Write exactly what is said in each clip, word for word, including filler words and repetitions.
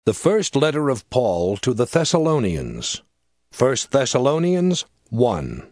The first letter of Paul to the Thessalonians. First Thessalonians one.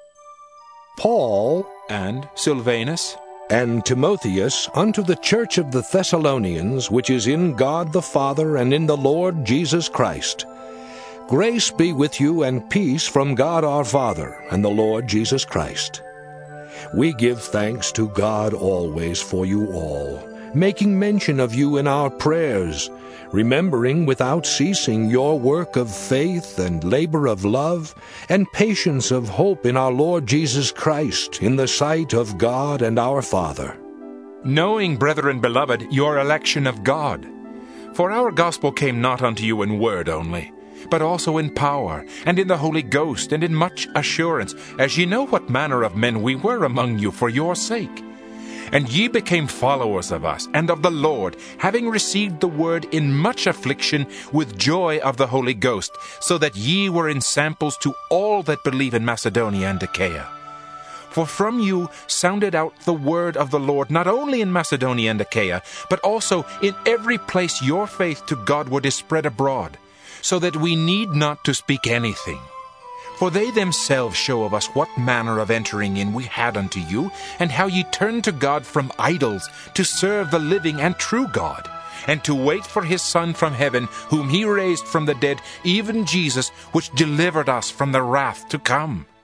Paul and Silvanus and Timotheus unto the church of the Thessalonians, which is in God the Father and in the Lord Jesus Christ. Grace be with you and peace from God our Father and the Lord Jesus Christ. We give thanks to God always for you all, making mention of you in our prayers, remembering without ceasing your work of faith and labor of love and patience of hope in our Lord Jesus Christ in the sight of God and our Father. Knowing, brethren beloved, your election of God. For our gospel came not unto you in word only, but also in power, and in the Holy Ghost, and in much assurance, as ye know what manner of men we were among you for your sake. And ye became followers of us, and of the Lord, having received the word in much affliction, with joy of the Holy Ghost, so that ye were ensamples to all that believe in Macedonia and Achaia. For from you sounded out the word of the Lord, not only in Macedonia and Achaia, but also in every place your faith to Godward is spread abroad, so that we need not to speak anything. For they themselves show of us what manner of entering in we had unto you, and how ye turned to God from idols, to serve the living and true God, and to wait for his Son from heaven, whom he raised from the dead, even Jesus, which delivered us from the wrath to come.